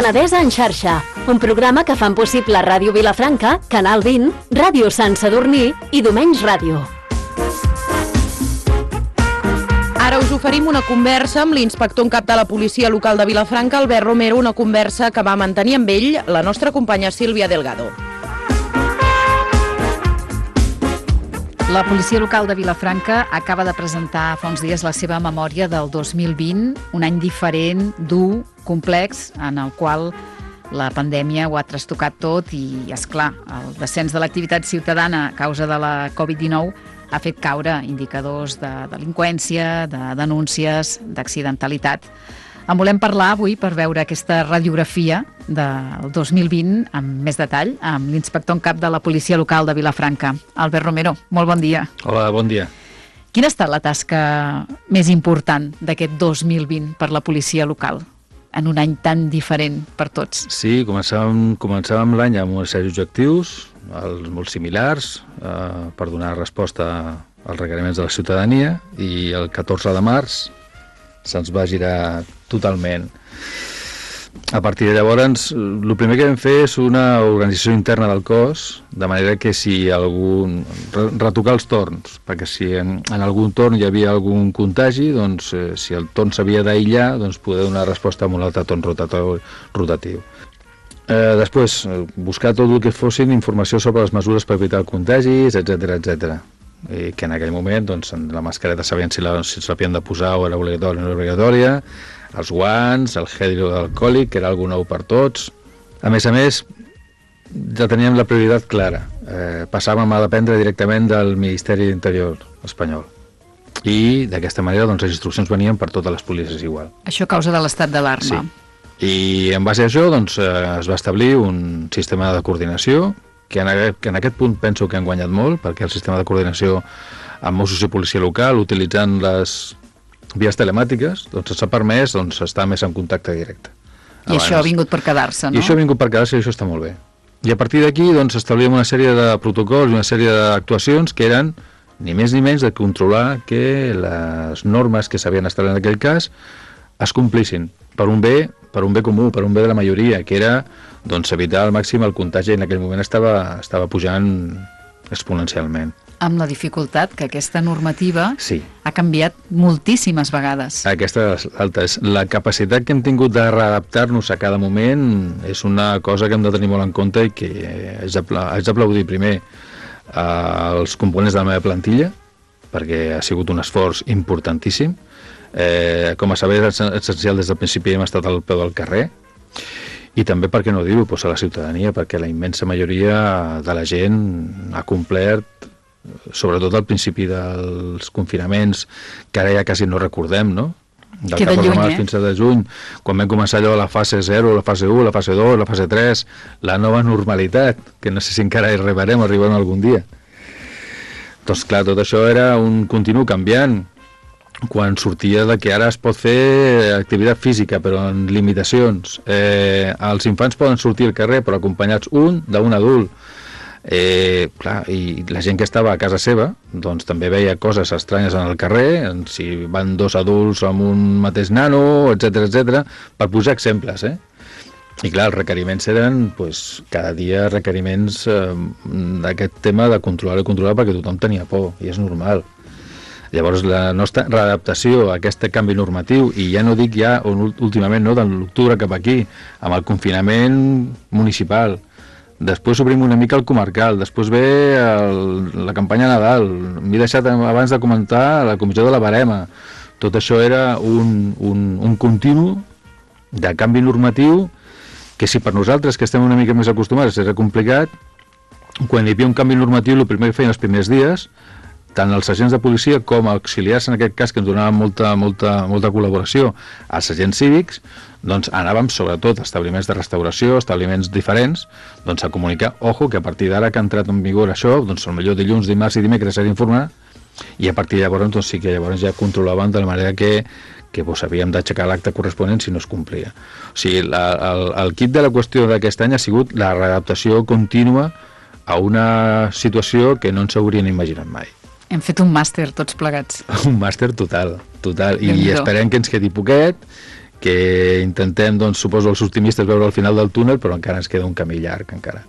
Penedès en xarxa, un programa que fan possible Ràdio Vilafranca, Canal 20, Ràdio Sant Sadurní i Domenys Ràdio. Ara us oferim una conversa amb l'inspector en cap de la policia local de Vilafranca, Albert Romero, una conversa que va mantenir amb ell la nostra companya Sílvia Delgado. La policia local de Vilafranca acaba de presentar fa uns dies la seva memòria del 2020, un any diferent, dur, complex, en el qual la pandèmia ho ha trastocat tot i, esclar, el descens de l'activitat ciutadana a causa de la Covid-19 ha fet caure indicadors de delinqüència, de denúncies, d'accidentalitat. En volem parlar avui per veure aquesta radiografia del 2020 amb més detall amb l'inspector en cap de la policia local de Vilafranca, Albert Romero. Molt bon dia. Hola, bon dia. Quina ha estat la tasca més important d'aquest 2020 per la policia local, en un any tan diferent per tots? Sí, començàvem l'any amb una sèrie d'objectius, molt similars, per donar resposta als requeriments de la ciutadania, i el 14 de març se'ns va girar totalment. A partir de llavors, el primer que vam fer és una organització interna del cos, de manera que si retocar els torns, perquè si en algun torn hi havia algun contagi, doncs si el torn s'havia d'aïllar, doncs poder donar resposta amb un altre torn rotatiu. Després, buscar tot el que fossin informació sobre les mesures per evitar contagis, etc. Que en aquell moment doncs, la mascareta sabien si s'havien de posar o era obligatòria o no era obligatòria, els guants, el gel hidroalcohòlic, que era alguna nou per tots. A més, ja teníem la prioritat clara. Passàvem a dependre directament del Ministeri d'Interior espanyol. I d'aquesta manera doncs, les instruccions venien per totes les policies igual. Això a causa de l'estat d'alarma. Sí. I en base a això doncs, es va establir un sistema de coordinació que en aquest punt penso que han guanyat molt, perquè el sistema de coordinació amb Mossos i policia local, utilitzant les vies telemàtiques, doncs ens ha permès estar més en contacte directe. I això ha vingut per quedar-se, no? I això ha vingut per quedar-se i això està molt bé. I a partir d'aquí doncs, establíem una sèrie de protocols i una sèrie d'actuacions que eren ni més ni menys de controlar que les normes que s'havien establert en aquell cas es complissin per un bé comú, per un bé de la majoria, que era doncs, evitar al màxim el contagi. En aquell moment estava pujant exponencialment. Amb la dificultat que aquesta normativa sí. Ha canviat moltíssimes vegades. Aquesta és la capacitat que hem tingut de readaptar-nos a cada moment és una cosa que hem de tenir molt en compte i que haig d'aplaudir primer als components de la meva plantilla, perquè ha sigut un esforç importantíssim. Com a saber essencial des del principi hem estat al peu del carrer, i també, per què no dir-ho, a la ciutadania, perquè la immensa majoria de la gent ha complert, sobretot al principi dels confinaments, que ara ja quasi no recordem, no? Del 14 de març fins a de juny, quan vam començar allò la fase 0, la fase 1, la fase 2, la fase 3, la nova normalitat, que no sé si encara hi arribarem algun dia. Doncs clar, tot això era un continu canviant, quan sortia de que ara es pot fer activitat física, però en limitacions. Els infants poden sortir al carrer, però acompanyats d'un adult. Clar, i la gent que estava a casa seva doncs també veia coses estranyes en el carrer, si van dos adults amb un mateix nano, etc, per posar exemples, I clar, els requeriments eren cada dia requeriments d'aquest tema de controlar perquè tothom tenia por, i és normal. Llavors la nostra readaptació a aquest canvi normatiu, i ja no dic últimament, de l'octubre cap aquí, amb el confinament municipal, després obrim una mica el comarcal, després ve la campanya Nadal, m'he deixat abans de comentar la comissió de la barema. Tot això era un continu de canvi normatiu que si per nosaltres, que estem una mica més acostumats, era complicat, quan hi havia un canvi normatiu, el primer que feien els primers dies, tant els agents de policia com auxiliars, en aquest cas, que ens donaven molta col·laboració, als agents cívics, doncs anàvem sobretot a establiments de restauració, establiments diferents, doncs a comunicar, que a partir d'ara que ha entrat en vigor això, doncs potser dilluns, dimarts i dimecres s'ha d'informar, i a partir de llavors doncs sí que llavors ja controlaven de la manera que havíem d'aixecar l'acte corresponent si no es complia. O sigui, el kit de la qüestió d'aquest any ha sigut la readaptació contínua a una situació que no ens hauríem imaginat mai. Hem fet un màster tots plegats. Un màster total. I esperem que ens quedi poquet, que intentem, doncs, suposo els optimistes, veure al final del túnel, però encara ens queda un camí llarg, encara.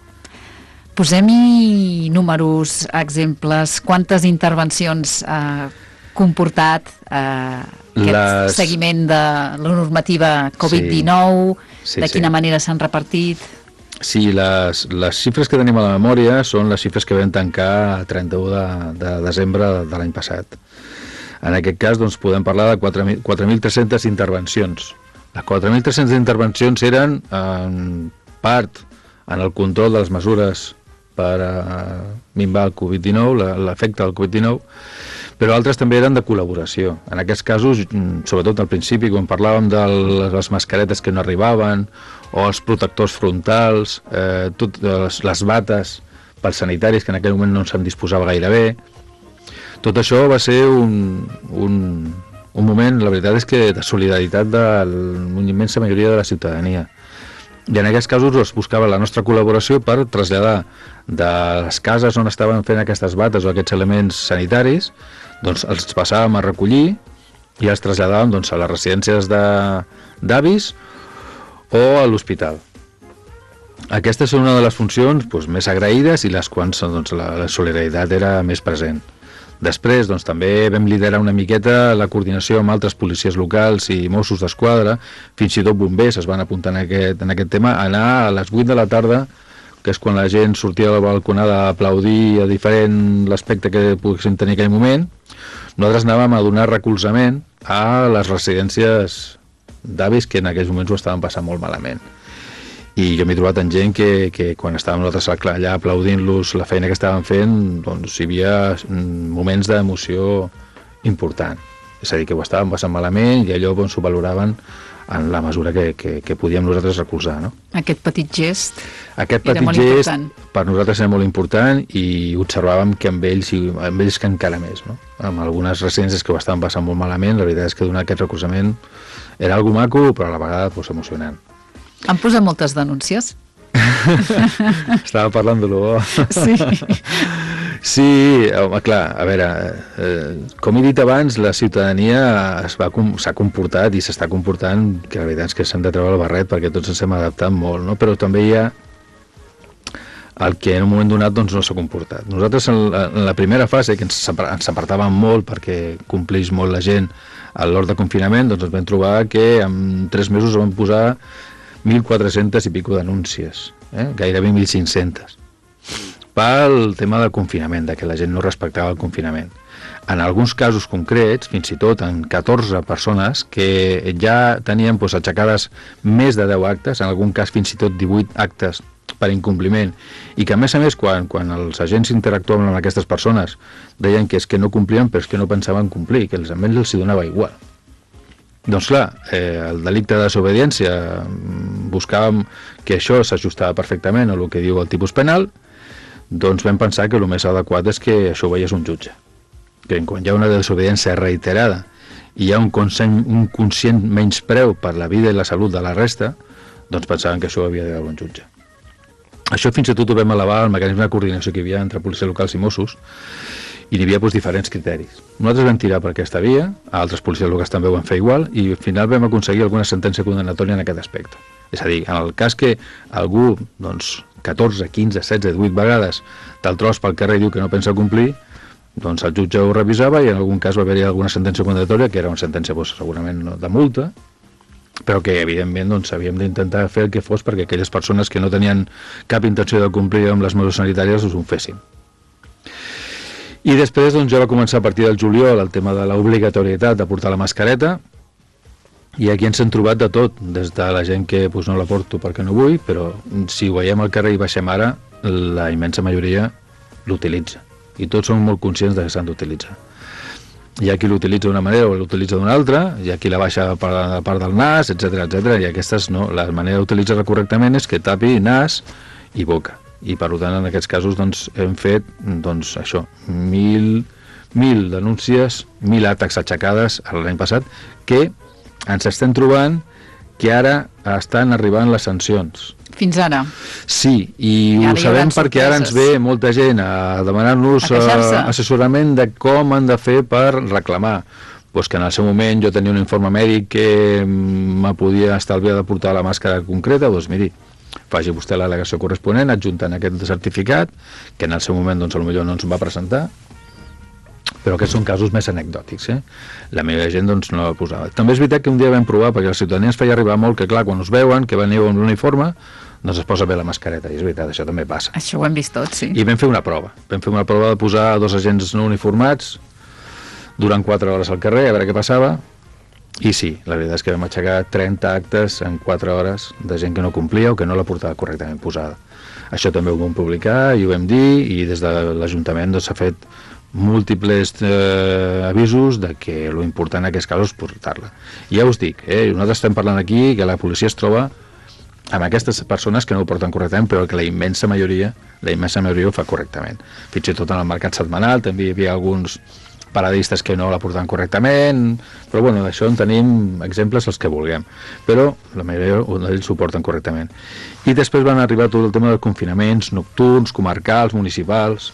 Posem-hi números, exemples. Quantes intervencions ha comportat aquest seguiment de la normativa Covid-19? De quina manera s'han repartit? Sí, les xifres que tenim a la memòria són les xifres que vam tancar el 31 de desembre de l'any passat. En aquest cas, doncs, podem parlar de 4.300 intervencions. Les 4.300 intervencions eren, en part, en el control de les mesures per minvar el Covid-19, l'efecte del Covid-19, però altres també eren de col·laboració. En aquests casos, sobretot al principi, quan parlàvem de les mascaretes que no arribaven, o els protectors frontals, les bates pels sanitaris, que en aquell moment no se'n disposava gaire bé. Tot això va ser un moment, la veritat és que de solidaritat de una immensa majoria de la ciutadania. I en aquests casos es buscava la nostra col·laboració per traslladar de les cases on estaven fent aquestes bates o aquests elements sanitaris, doncs els passàvem a recollir i els traslladàvem, doncs, a les residències d'avis o a l'hospital. Aquestes són una de les funcions, doncs, més agraïdes i les quals, doncs, la solidaritat era més present. Després, doncs, també vam liderar una miqueta la coordinació amb altres policies locals i Mossos d'Esquadra, fins i tot bombers es van apuntar en aquest tema, a anar a les 8 de la tarda, que és quan la gent sortia a la balconada a aplaudir a diferent l'aspecte que poguéssim tenir en aquell moment. Nosaltres anàvem a donar recolzament a les residències d'avis que en aquells moments ho estaven passant molt malament. I jo m'he trobat amb gent que quan estàvem nosaltres allà aplaudint-los la feina que estaven fent, doncs hi havia moments d'emoció important. És a dir, que ho estaven passant malament i allò doncs, ho valoraven en la mesura que podíem nosaltres recolzar. No? Aquest petit gest era molt important. Per nosaltres era molt important i observàvem que amb ells que encara més. No? Amb algunes residències que ho estaven passant molt malament, la veritat és que donar aquest recolzament era algo maco, però a la vegada doncs, emocionant. Han posat moltes denúncies? Estava parlant de l'O. Sí. Sí, home, clar, a veure, com he dit abans, la ciutadania s'ha comportat i s'està comportant, que la veritat és que s'hem de treure el barret perquè tots ens hem adaptat molt, no? Però també hi ha el que en un moment donat doncs, no s'ha comportat. Nosaltres en la primera fase, que ens apartàvem molt perquè compleix molt la gent a l'hora de confinament, doncs ens vam trobar que en 3 mesos vam posar 1.400 i pico denúncies, gairebé 1.500, pel tema del confinament, que la gent no respectava el confinament. En alguns casos concrets, fins i tot en 14 persones que ja tenien doncs, aixecades més de 10 actes, en algun cas fins i tot 18 actes per incompliment, i que a més, quan els agents interactuaven amb aquestes persones, deien que és que no complien, però és que no pensaven complir, que els almenys els donava igual. Doncs clar, el delicte de desobediència buscàvem que això s'ajustava perfectament a el que diu el tipus penal, doncs vam pensar que el més adequat és que això ho veiés un jutge. Que quan hi ha una desobediència reiterada i hi ha un conscient menyspreu per la vida i la salut de la resta, doncs pensaven que això ho havia de veure un jutge. Això fins i tot ho vam elevar al mecanisme de coordinació que hi havia entre policies locals i Mossos, i hi havia doncs, diferents criteris. Nosaltres vam tirar per aquesta via, altres policies locals també ho van fer igual, i al final vam aconseguir alguna sentència condemnatòria en aquest aspecte. És a dir, en el cas que algú, doncs, 14, 15, 16, 18 vegades te'l trobes pel carrer i diu que no pensa complir, doncs el jutge ho revisava i en algun cas va haver-hi alguna sentència condemnatòria, que era una sentència doncs, segurament de multa, però que evidentment doncs, havíem d'intentar fer el que fos perquè aquelles persones que no tenien cap intenció de complir amb les mesures sanitàries ho fessin. I després doncs, ja va començar a partir del juliol el tema de l'obligatorietat de portar la mascareta, i aquí ens hem trobat de tot, des de la gent que doncs, no la porto perquè no vull, però si ho veiem al carrer i baixem ara, la immensa majoria l'utilitza, i tots som molt conscients de que s'han d'utilitzar. Hi ha qui l'utilitza d'una manera o l'utilitza d'una altra, hi ha qui la baixa per la part del nas, etc. I aquestes no, la manera d'utilitzar-la correctament és que tapi nas i boca. I per tant en aquests casos doncs, hem fet doncs, això, 1.000 denúncies, 1.000 actes aixecades l'any passat, que ens estem trobant que ara estan arribant les sancions. Fins ara? Sí, i ho sabem perquè ara ens ve molta gent a demanar-nos assessorament de com han de fer per reclamar. doncs que en el seu moment jo tenia un informe mèdic que me podia estalviar de portar la màscara concreta, doncs miri, faci vostè l'al·legació corresponent adjuntant aquest certificat, que en el seu moment doncs potser no ens va presentar, però aquests són casos més anecdòtics, La meva gent doncs no la posava. També és veritat que un dia vam provar, perquè la ciutadania ens feia arribar molt que clar, quan us veuen, que veniu amb l'uniforme, doncs es posa bé la mascareta, i és veritat, això també passa. Això ho hem vist tots, sí. I vam fer una prova de posar 2 agents no uniformats durant 4 hores al carrer, a veure què passava, i sí, la veritat és que vam aixecar 30 actes en 4 hores de gent que no complia o que no la portava correctament posada. Això també ho vam publicar i ho vam dir, i des de l'Ajuntament doncs, s'ha fet múltiples avisos de que lo important en aquests casos és portar-la. I ja us dic, nosaltres estem parlant aquí que la policia es troba amb aquestes persones que no ho porten correctament, però que la immensa majoria ho fa correctament. Fins i tot en el mercat setmanal també hi havia alguns paradistes que no la portaven correctament, però bueno, d'això en tenim exemples els que vulguem, però la majoria d'ells ho porten correctament. I després van arribar tot el tema de confinaments nocturns, comarcals, municipals,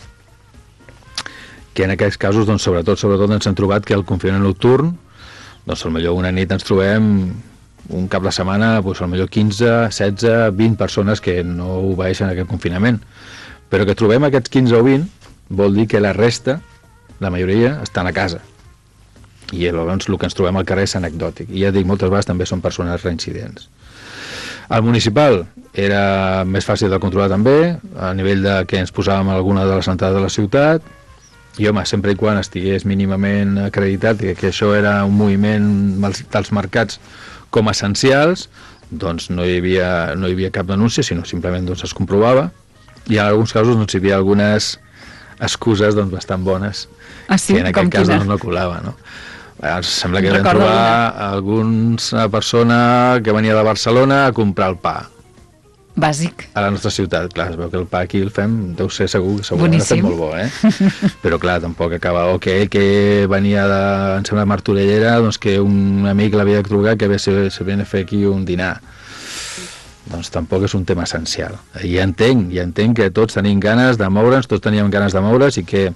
que en aquests casos, doncs, sobretot ens hem trobat que el confinament nocturn, doncs potser una nit ens trobem un cap de setmana, doncs potser 15, 16, 20 persones que no obeeixen aquest confinament, però que trobem aquests 15 o 20 vol dir que la resta, la majoria, estan a casa, i llavors el que ens trobem al carrer és anecdòtic, i ja dic, moltes vegades també són persones reincidents. El municipal era més fàcil de controlar també, a nivell de que ens posàvem a alguna de les entrades de la ciutat, i home, sempre i quan estigués mínimament acreditat que això era un moviment dels mercats com a essencials, doncs no hi havia cap denúncia, sinó simplement doncs, es comprovava, i en alguns casos doncs, hi havia algunes excuses doncs, bastant bones, sí? que en aquest cas doncs, no colava, no? Sembla que vam trobar alguna persona que venia de Barcelona a comprar el pa. Bàsic. A la nostra ciutat, clar, es veu que el pa aquí el fem, deu ser segur, segurament ha estat molt bo, Però clar, tampoc acaba, o que ell que venia de, em sembla, Martorellera, doncs que un amic l'havia de trucar que se venia a fer aquí un dinar. Doncs tampoc és un tema essencial. I entenc que tots tenim ganes de moure'ns, tots teníem ganes de moure'ns i que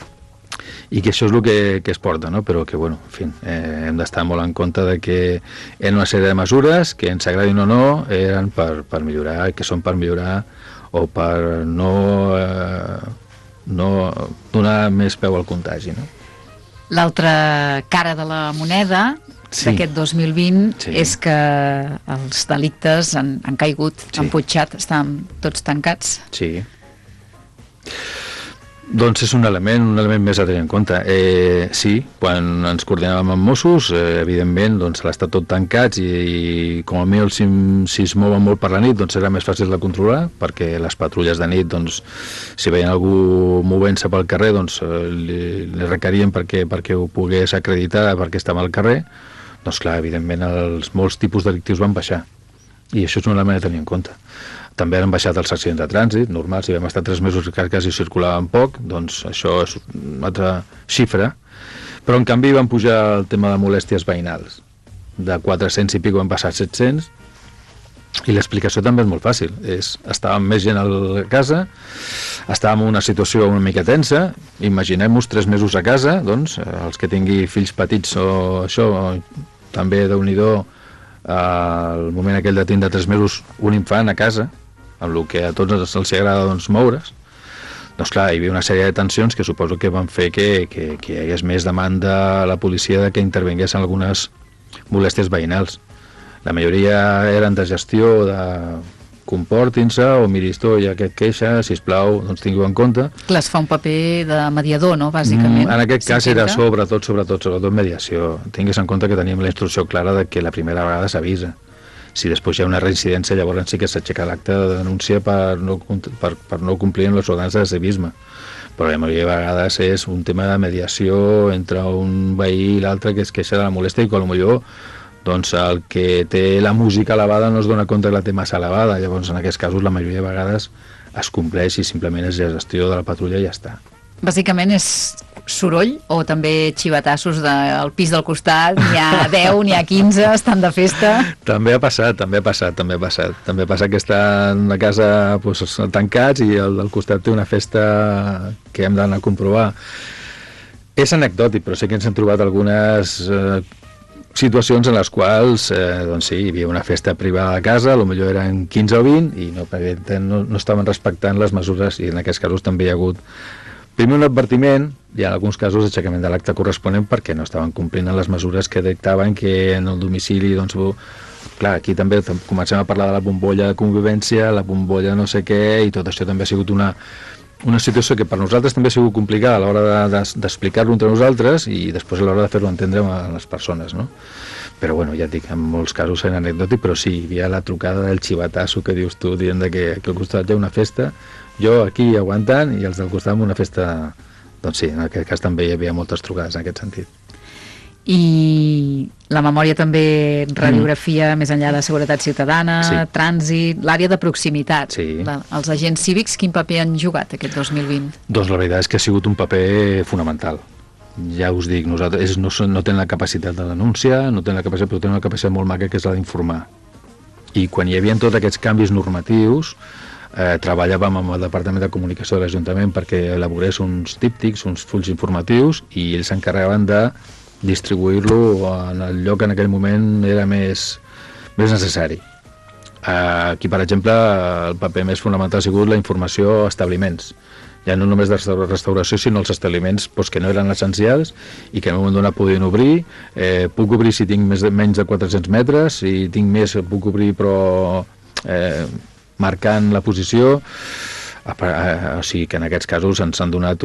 això és el que es porta, no? Però que, bueno, en fi, hem d'estar molt en compte de que en una sèrie de mesures, que ens agradin o no, eren per millorar, que són per millorar o per no donar més peu al contagi, no? L'altra cara de la moneda d'aquest 2020 és que els delictes han caigut, han pujat, estan tots tancats. Sí. Doncs és un element més a tenir en compte. Sí, quan ens coordinàvem amb Mossos, evidentment, doncs l'ha estat tot tancats i com a mínim si es mouen molt per la nit, doncs era més fàcil de controlar, perquè les patrulles de nit, doncs, si veien algú movent-se pel carrer, doncs li requerien perquè ho pogués acreditar perquè estava al carrer. Doncs clar, evidentment, molts tipus delictius van baixar. I això és un element a tenir en compte. També han baixat els accidents de trànsit, normal, si vam estar 3 mesos que quasi circulàvem poc, doncs això és una altra xifra, però en canvi van pujar el tema de molèsties veïnals. De 400 i pico van passar a 700, i l'explicació també és molt fàcil. Estàvem més gent a casa, estàvem en una situació una mica tensa, imaginem-nos 3 mesos a casa, doncs, els que tingui fills petits o això, també déu-n'hi-do, al moment aquell de tindre 3 mesos un infant a casa, amb el que a tots els agrada doncs, moure's, doncs clar, hi havia una sèrie de tensions que suposo que van fer que hi hagués més demanda a la policia de que intervingués en algunes molèsties veïnals. La majoria eren de gestió de comportin-se o miri, esto ja que et queixa, sisplau, doncs tingueu en compte. Clar, es fa un paper de mediador, no?, bàsicament. En aquest cas era sobretot mediació. Tingues en compte que teníem la instrucció clara de que la primera vegada s'avisa. Si després hi ha una reincidència, llavors sí que s'aixeca l'acte de denúncia per no complir amb les ordenances de civisme. Però la majoria de vegades és un tema de mediació entre un veí i l'altre que es queixa de la molèstia i que potser doncs el que té la música elevada no es dona compte que la té massa elevada. Llavors en aquests casos la majoria de vegades es compleix i simplement és la gestió de la patrulla i ja està. Bàsicament és soroll o també xivatassos del pis del costat, n'hi ha 10, n'hi ha 15, estan de festa? També ha passat. També passa que estan a casa tancats i el del costat té una festa que hem d'anar a comprovar. És anecdòtic, però sé que ens hem trobat algunes situacions en les quals, doncs sí, hi havia una festa privada a casa, potser eren 15 o 20, i perquè no estaven respectant les mesures, i en aquests casos també hi ha hagut primer un advertiment, i en alguns casos aixecament de l'acte corresponent perquè no estaven complint les mesures que dictaven que en el domicili, doncs, clar, aquí també comencem a parlar de la bombolla de convivència, la bombolla no sé què, i tot això també ha sigut una situació que per nosaltres també ha sigut complicada a l'hora d'explicar-lo entre nosaltres i després a l'hora de fer-lo entendre a les persones, no? Però bueno, ja et dic, en molts casos eren anecdòtic, però sí, hi havia la trucada del xivatasso que dius tu, dient que al costat hi ha una festa, jo aquí aguantant i els del costat amb una festa, doncs sí, en aquest cas també hi havia moltes trucades en aquest sentit. I la memòria també radiografia més enllà de seguretat ciutadana, trànsit, l'àrea de proximitat. Els agents cívics, quin paper han jugat aquest 2020? Doncs la veritat és que ha sigut un paper fonamental. Ja us dic, nosaltres no tenen la capacitat de denúncia, no tenen la capacitat, però tenen una capacitat molt maca que és la d'informar. I quan hi havia tots aquests canvis normatius, treballàvem amb el Departament de Comunicació de l'Ajuntament perquè elaborés uns díptics, uns fulls informatius, i ells s'encarregaven de distribuir-lo en el lloc en aquell moment era més necessari. Aquí, per exemple, el paper més fonamental ha sigut la informació a establiments. Ja no només de restauració, sinó els establiments que no eren essencials i que en un moment donat podien obrir. Puc obrir si tinc menys de 400 metres, si tinc més puc obrir, però marcant la posició. O sigui que en aquests casos ens han donat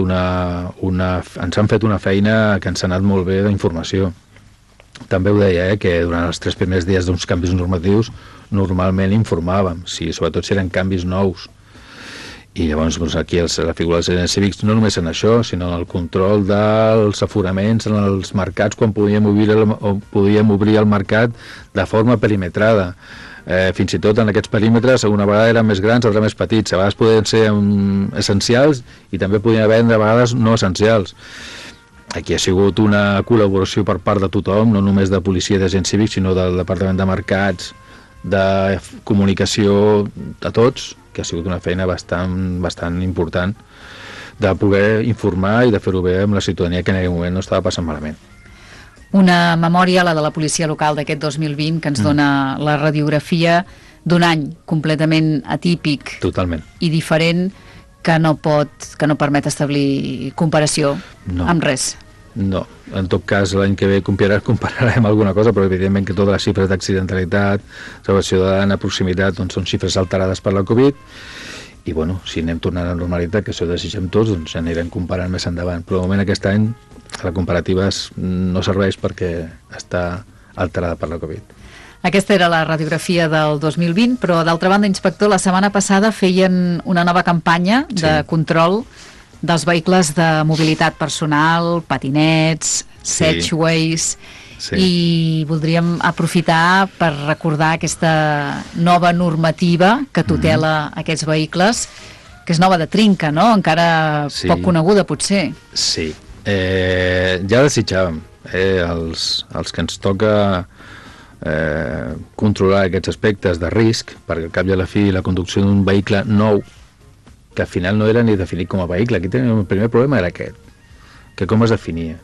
ens han fet una feina que ens ha anat molt bé d'informació. També ho deia, que durant els 3 primers dies d'uns canvis normatius normalment informàvem, sobretot si eren canvis nous. I llavors aquí la figura dels agents cívics no només en això, sinó en el control dels aforaments en els mercats quan podíem obrir el mercat de forma perimetrada. Fins i tot en aquests perímetres una vegada eren més grans, altres més petits, a vegades podien ser essencials i també podien haver de vegades no essencials. Aquí ha sigut una col·laboració per part de tothom, no només de policia i d'agents cívics, sinó del Departament de Mercats, de comunicació, de tots, que ha sigut una feina bastant important de poder informar i de fer-ho bé amb la ciutadania que en aquell moment no estava passant malament. Una memòria, la de la policia local d'aquest 2020, que ens dona la radiografia d'un any completament atípic. Totalment. I diferent, que no permet establir comparació amb res. No, en tot cas l'any que ve compararem alguna cosa, però evidentment que totes les xifres d'accidentalitat, salvació ciutadana, proximitat, doncs són xifres alterades per la Covid, i bueno, si anem tornant a la normalitat, que això ho desitgem tots, doncs anirem comparant més endavant, però de moment aquest any la comparativa no serveix perquè està alterada per la Covid. Aquesta era la radiografia del 2020, però d'altra banda, inspector, la setmana passada feien una nova campanya de control dels vehicles de mobilitat personal, patinets, segways, i voldríem aprofitar per recordar aquesta nova normativa que tutela aquests vehicles, que és nova de trinca, no? Encara poc coneguda, potser. Sí, ja desitjàvem, els que ens toca controlar aquests aspectes de risc, perquè al cap i a la fi la conducció d'un vehicle nou, que al final no era ni definit com a vehicle. Aquí el primer problema era aquest, que com es definia.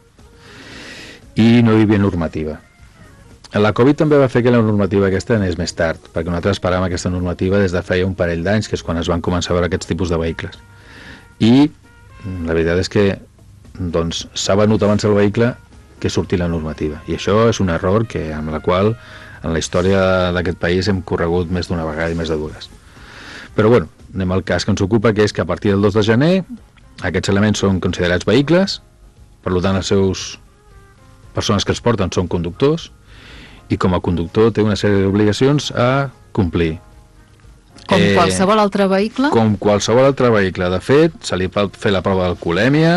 I no hi havia normativa. La Covid també va fer que la normativa aquesta anés més tard, perquè nosaltres esperàvem aquesta normativa des de feia un parell d'anys, que és quan es van començar a veure aquests tipus de vehicles. I la veritat és que s'ha venut abans el vehicle que sortir la normativa. I això és un error amb la qual en la història d'aquest país hem corregut més d'una vegada i més de dues. Però bueno, anem al cas que ens ocupa, que és que a partir del 2 de gener aquests elements són considerats vehicles, per tant les persones que els porten són conductors, i com a conductor té una sèrie d'obligacions a complir. Com qualsevol altre vehicle? Com qualsevol altre vehicle. De fet, se li pot fer la prova d'alcoholèmia,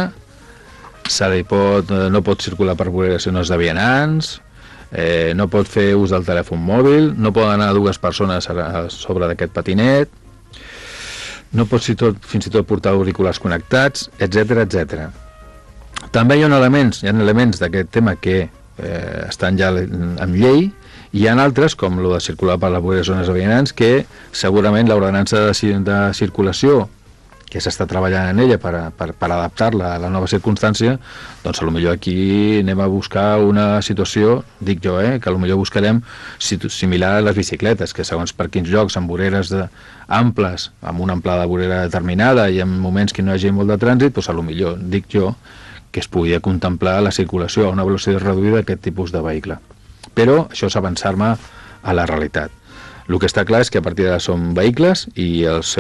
no pot circular per zones de vianants, no pot fer ús del telèfon mòbil, no poden anar 2 persones a sobre d'aquest patinet, no pot fins i tot portar auriculars connectats, etc. També hi ha elements d'aquest tema que estan ja en llei, i hi ha altres, com el de circular per les zones de vianants, que segurament l'ordenança de circulació que s'està treballant en ella per adaptar-la a la nova circumstància, doncs potser aquí anem a buscar una situació, dic jo, que potser buscarem similar a les bicicletes, que segons per quins llocs, amb voreres amples, amb una amplada de vorera determinada i en moments que no hi hagi molt de trànsit, doncs potser, dic jo, que es podia contemplar la circulació a una velocitat reduïda d'aquest tipus de vehicle. Però això és avançar-me a la realitat. El que està clar és que a partir d'ara són vehicles i els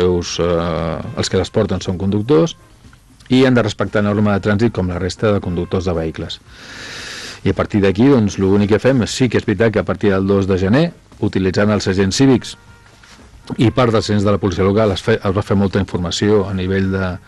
que les porten són conductors i han de respectar norma de trànsit com la resta de conductors de vehicles. I a partir d'aquí, doncs, l'únic que fem sí que és veritat que a partir del 2 de gener, utilitzant els agents cívics i part dels agents de la policia local es va fer molta informació a nivell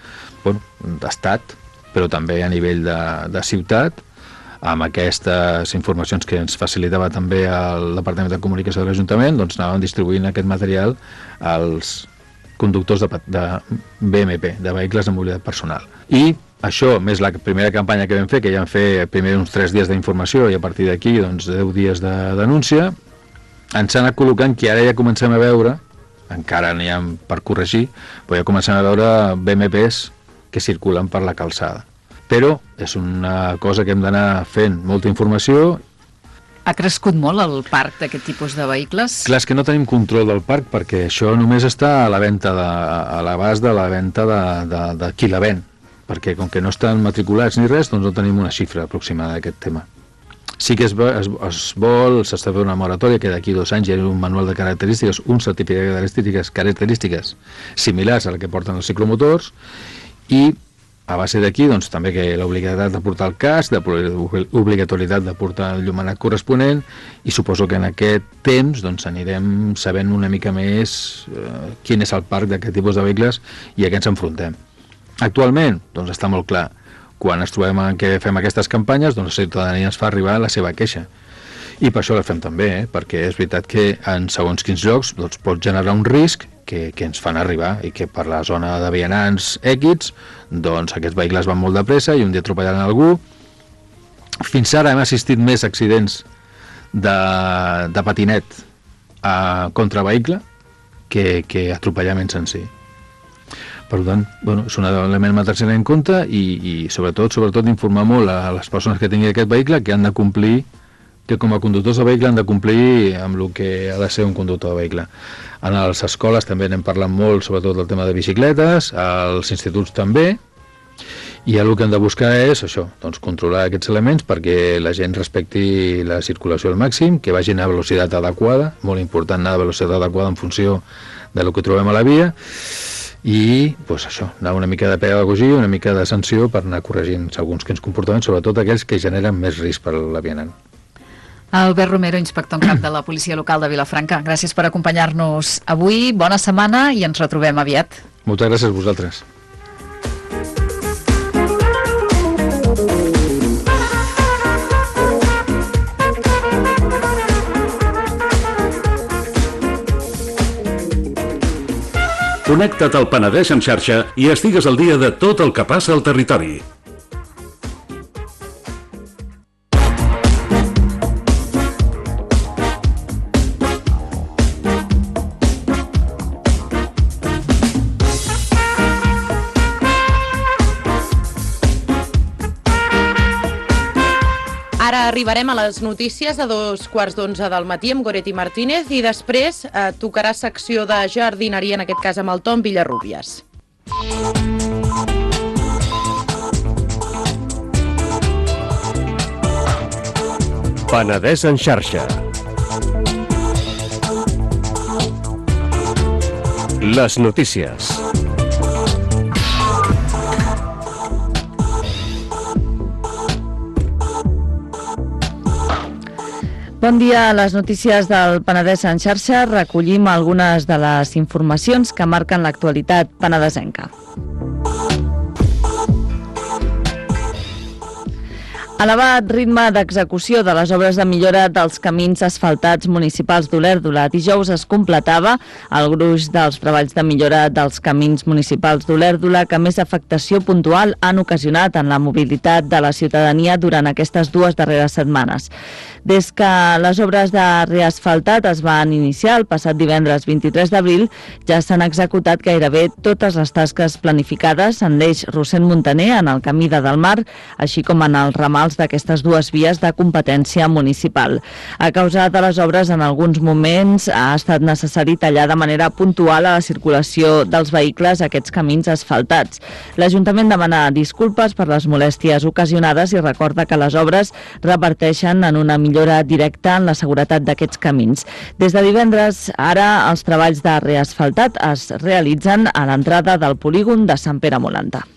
d'estat, però també a nivell de ciutat, amb aquestes informacions que ens facilitava també el Departament de Comunicació de l'Ajuntament, doncs anàvem distribuint aquest material als conductors de BMP, de vehicles de mobilitat personal. I això, més la primera campanya que vam fer, que ja vam fer primer uns 3 dies d'informació i a partir d'aquí doncs 10 dies de denúncia, ens ha anat col·locant que ara ja comencem a veure, encara n'hi ha per corregir, però ja comencem a veure BMPs que circulen per la calçada. Però és una cosa que hem d'anar fent molta informació. Ha crescut molt el parc d'aquest tipus de vehicles? Clar, és que no tenim control del parc perquè això només està a la venda a l'abast de la venda de qui la ven, perquè com que no estan matriculats ni res, doncs no tenim una xifra aproximada d'aquest tema. Sí que s'està fent una moratòria que d'aquí 2 anys hi ha un manual de característiques, un certificat de característiques similars a la que porten els ciclomotors, i a base d'aquí doncs, també que l'obligatorietat de portar el casc, l'obligatorietat de portar el llumenat corresponent, i suposo que en aquest temps doncs, anirem sabent una mica més quin és el parc d'aquest tipus de vehicles i a què ens enfrontem. Actualment, doncs està molt clar, quan ens trobem en què fem aquestes campanyes, doncs la ciutadania ens fa arribar la seva queixa. I per això la fem també, perquè és veritat que en segons quins llocs doncs, pot generar un risc que ens fan arribar i que per la zona de vianants X, doncs aquests vehicles van molt de pressa i un dia atropellaran algú. Fins ara hem assistit més accidents de patinet contra vehicle que atropellaments en si. Per tant, és un element a tenir en compte i sobretot informar molt a les persones que tinguin aquest vehicle que han de complir, que com a conductors de vehicle han de complir amb el que ha de ser un conductor de vehicle. En les escoles també n'hem parlat molt, sobretot del tema de bicicletes, als instituts també, i el que hem de buscar és això, doncs controlar aquests elements perquè la gent respecti la circulació al màxim, que vagin a velocitat adequada, molt important anar a velocitat adequada en funció del que trobem a la via, i doncs això, anar una mica de pedagogia, una mica de sanció per anar corregint alguns que ens comportaven, sobretot aquells que generen més risc per la vianant. Albert Romero, inspector en cap de la Policia Local de Vilafranca. Gràcies per acompanyar-nos avui. Bona setmana i ens retrobem aviat. Moltes gràcies a vosaltres. Connecta't al Penedès en xarxa i estigues al dia de tot el que passa al territori. Ara arribarem a les notícies a 11:15 del matí amb Goretti Martínez i després tocarà secció de jardineria, en aquest cas amb el Tom Villarrubias. Penedès en xarxa. Les notícies. Bon dia, a les notícies del Penedès en xarxa recollim algunes de les informacions que marquen l'actualitat penedesenca. Elevat ritme d'execució de les obres de millora dels camins asfaltats municipals d'Olèrdola. Dijous es completava el gruix dels treballs de millora dels camins municipals d'Olèrdola que més afectació puntual han ocasionat en la mobilitat de la ciutadania durant aquestes 2 darreres setmanes. Des que les obres de reasfaltat es van iniciar el passat divendres 23 d'abril, ja s'han executat gairebé totes les tasques planificades en l'eix Rossend-Montaner, en el camí de Delmar, així com en els ramals d'aquestes dues vies de competència municipal. A causa de les obres, en alguns moments ha estat necessari tallar de manera puntual a la circulació dels vehicles aquests camins asfaltats. L'Ajuntament demana disculpes per les molèsties ocasionades i recorda que les obres reverteixen en una millora directa en la seguretat d'aquests camins. Des de divendres, ara, els treballs de reasfaltat es realitzen a l'entrada del polígon de Sant Pere Molanta.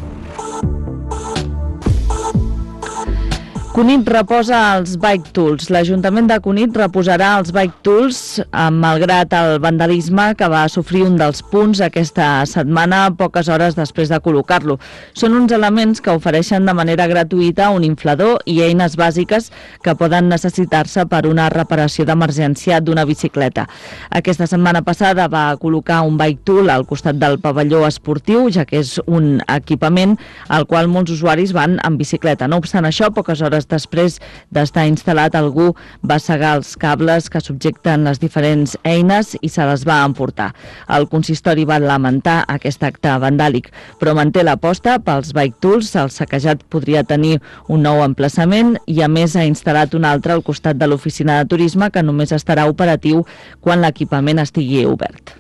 Cunit reposa els bike tools. L'Ajuntament de Cunit reposarà els bike tools malgrat el vandalisme que va sofrir un dels punts aquesta setmana, poques hores després de col·locar-lo. Són uns elements que ofereixen de manera gratuïta un inflador i eines bàsiques que poden necessitar-se per una reparació d'emergència d'una bicicleta. Aquesta setmana passada va col·locar un bike tool al costat del pavelló esportiu, ja que és un equipament al qual molts usuaris van en bicicleta. No obstant això, poques hores després d'estar instal·lat, algú va segar els cables que subjecten les diferents eines i se les va emportar. El consistori va lamentar aquest acte vandàlic, però manté l'aposta pels bike tools. El saquejat podria tenir un nou emplaçament i, a més, ha instal·lat un altre al costat de l'oficina de turisme que només estarà operatiu quan l'equipament estigui obert.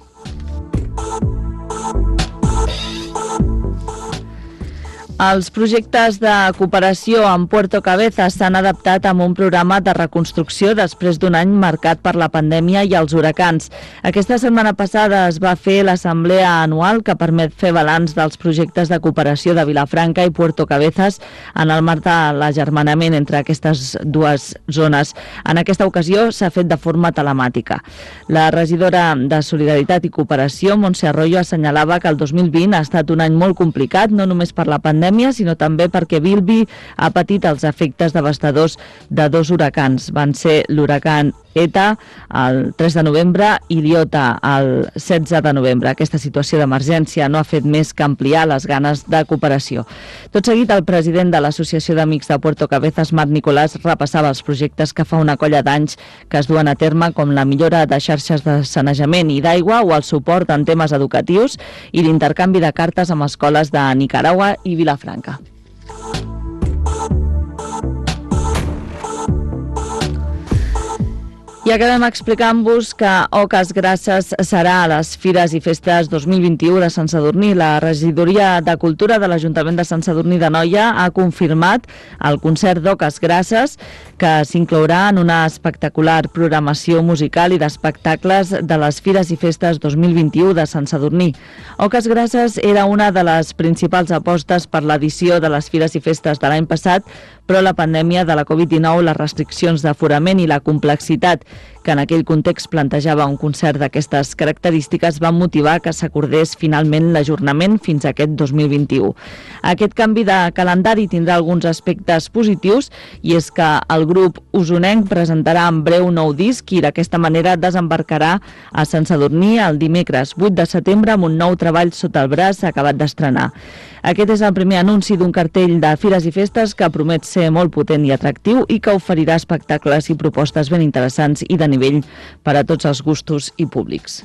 Els projectes de cooperació en Puerto Cabezas s'han adaptat amb un programa de reconstrucció després d'un any marcat per la pandèmia i els huracans. Aquesta setmana passada es va fer l'assemblea anual que permet fer balanç dels projectes de cooperació de Vilafranca i Puerto Cabezas en el marc de l'agermanament entre aquestes dues zones. En aquesta ocasió s'ha fet de forma telemàtica. La regidora de Solidaritat i Cooperació, Montse Arroyo, assenyalava que el 2020 ha estat un any molt complicat, no només per la pandèmia, sinó també perquè Bilby ha patit els efectes devastadors de dos huracans. Van ser l'huracan ETA el 3 de novembre i l'Iota el 16 de novembre. Aquesta situació d'emergència no ha fet més que ampliar les ganes de cooperació. Tot seguit, el president de l'Associació d'Amics de Puerto Cabezas, Marc Nicolàs, repassava els projectes que fa una colla d'anys que es duen a terme, com la millora de xarxes de sanejament i d'aigua o el suport en temes educatius i l'intercanvi de cartes amb escoles de Nicaragua i Vilafranca. I acabem explicant-vos que Oques Grasses serà a les Fires i Festes 2021 de Sant Sadurní. La Regidoria de Cultura de l'Ajuntament de Sant Sadurní d'Anoia ha confirmat el concert d'Oques Grasses, que s'inclourà en una espectacular programació musical i d'espectacles de les Fires i Festes 2021 de Sant Sadurní. Oques Grasses era una de les principals apostes per l'edició de les Fires i Festes de l'any passat, però la pandèmia de la Covid-19, les restriccions d'aforament i la complexitat que en aquell context plantejava un concert d'aquestes característiques van motivar que s'acordés finalment l'ajornament fins a aquest 2021. Aquest canvi de calendari tindrà alguns aspectes positius, i és que el grup usonenc presentarà en breu un nou disc i d'aquesta manera desembarcarà a Sant Sadurní el dimecres 8 de setembre amb un nou treball sota el braç acabat d'estrenar. Aquest és el primer anunci d'un cartell de Fires i Festes que promet ser molt potent i atractiu i que oferirà espectacles i propostes ben interessants i de nivell per a tots els gustos i públics.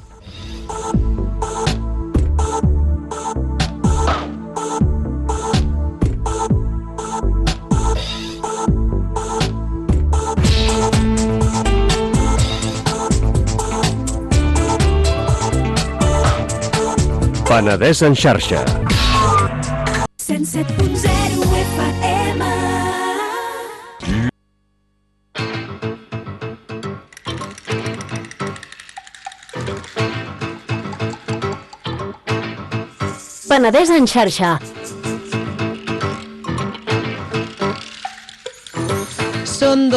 Penedès en xarxa. 107.0 FM. Penedès en xarxa. Són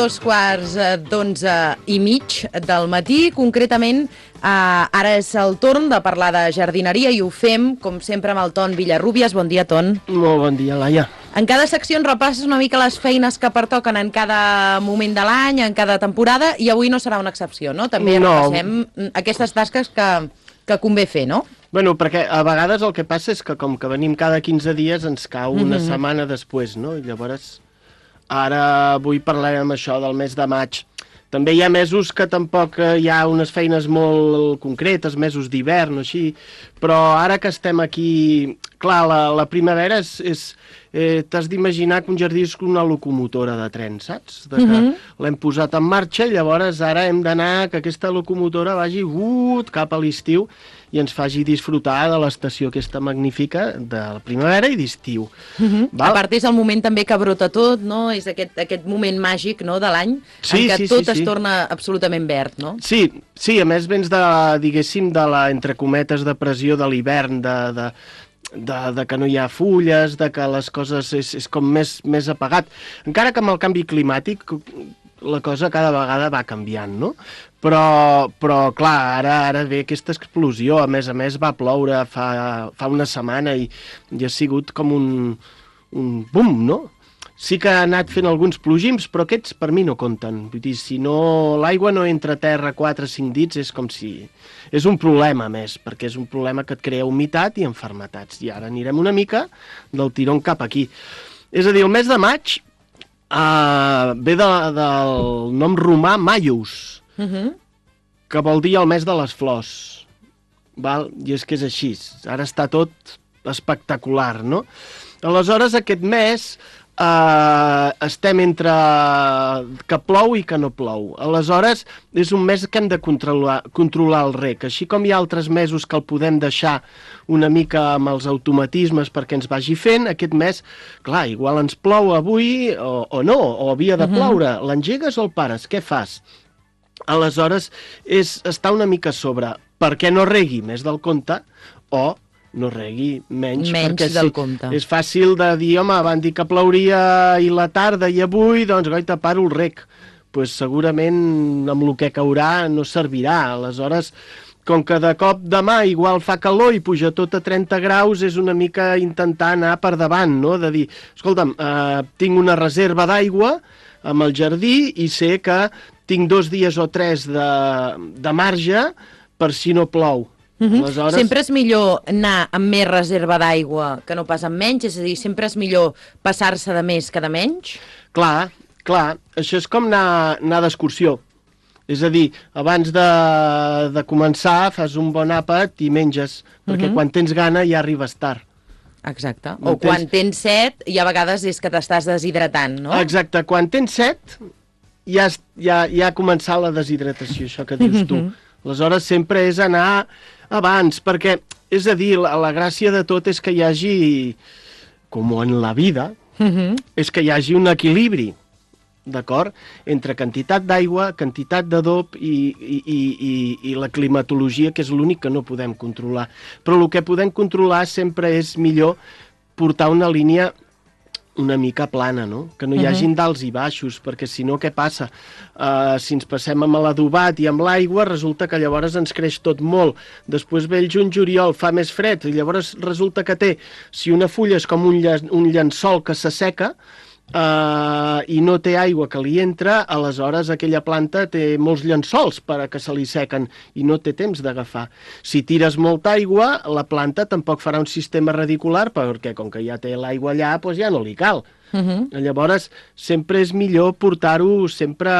2:15 del matí, concretament ara és el torn de parlar de jardineria i ho fem, com sempre, amb el Ton Villarrubias. Bon dia, Ton. Molt bon dia, Laia. En cada secció ens repasses una mica les feines que pertoquen en cada moment de l'any, en cada temporada, i avui no serà una excepció, no? També repassem aquestes tasques que convé fer, no? Bueno, perquè a vegades el que passa és que com que venim cada 15 dies ens cau una setmana després, no? I llavors Ara avui parlarem això del mes de maig. També hi ha mesos que tampoc hi ha unes feines molt concretes, mesos d'hivern o així, però ara que estem aquí... Clar, la primavera t'has d'imaginar que un jardí és una locomotora de tren, saps? Que l'hem posat en marxa i llavors ara hem d'anar que aquesta locomotora vagi cap a l'estiu i ens faci disfrutar de l'estació aquesta magnífica de la primavera i d'estiu. A part, és el moment també que brota tot, no? És aquest moment màgic, no?, de l'any, en què tot es torna absolutament verd, no? Sí, a més vens de, diguéssim, de la, entre cometes, de pressió de l'hivern, de que no hi ha fulles, de que les coses és com més apagat. Encara que amb el canvi climàtic la cosa cada vegada va canviant, no? Però clar, ara ve aquesta explosió. A més va ploure fa una setmana i ha sigut com un boom, no? Sí que ha anat fent alguns plogims, però aquests per mi no compten. Vull dir, si no, l'aigua no entra a terra 4 o 5 dits, és com si... És un problema, més, perquè és un problema que et crea humitat i enfermetats. I ara anirem una mica del tirón cap aquí. És a dir, el mes de maig ve del nom romà Maius, que vol dir el mes de les flors. Val? I és que és així. Ara està tot espectacular, no? Aleshores, aquest mes... estem entre que plou i que no plou. Aleshores, és un mes que hem de controlar el reg. Així com hi ha altres mesos que el podem deixar una mica amb els automatismes perquè ens vagi fent, aquest mes, clar, igual ens plou avui o no, o havia de ploure. L'engegues o el pares? Què fas? Aleshores, està una mica a sobre. Per què no regui més del compte o no regui menys perquè del compte. És fàcil de dir, home, van dir que plouria i la tarda i avui, doncs goita, paro el reg. Pues segurament amb el que caurà no servirà. Aleshores, com que de cop demà igual fa calor i puja tot a 30 graus, és una mica intentar anar per davant, no? De dir, escolta'm, tinc una reserva d'aigua amb el jardí i sé que tinc 2 dies o 3 de marge per si no plou. Aleshores... Sempre és millor anar amb més reserva d'aigua que no pas amb menys? És a dir, sempre és millor passar-se de més que de menys? Clar, això és com anar d'excursió. És a dir, abans de començar fas un bon àpat i menges, perquè quan tens gana ja arribes tard. Exacte. O quan tens set, i a vegades és que t'estàs deshidratant, no? Exacte, quan tens set ja ha començat la deshidratació, això que dius tu. Aleshores sempre és anar abans, perquè, és a dir, la gràcia de tot és que hi hagi, com en la vida, és que hi hagi un equilibri, d'acord? Entre quantitat d'aigua, quantitat d'adob i la climatologia, que és l'únic que no podem controlar. Però el que podem controlar sempre és millor portar una línia una mica plana, no? Que no hi hagin dalts i baixos, perquè si no, què passa? Si ens passem amb l'adobat i amb l'aigua, resulta que llavors ens creix tot molt. Després ve el juny-juliol, fa més fred, i llavors resulta que té, si una fulla és com un llençol que s'asseca, i no té aigua que li entra, aleshores aquella planta té molts llençols per a que se li sequen i no té temps d'agafar. Si tires molta aigua, la planta tampoc farà un sistema radicular perquè com que ja té l'aigua allà, doncs ja no li cal. Llavors, sempre és millor portar-ho sempre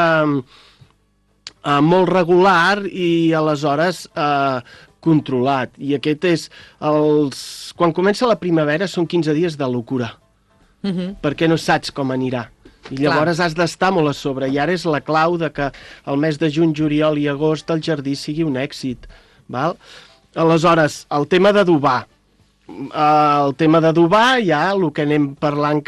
molt regular i aleshores controlat. I aquest és... Quan comença la primavera són 15 dies de locura. Perquè no saps com anirà. I llavors has d'estar molt a sobre. I ara és la clau de que el mes de juny, juliol i agost el jardí sigui un èxit. Val? Aleshores, el tema d'adobar. El tema d'adobar, ja el que anem parlant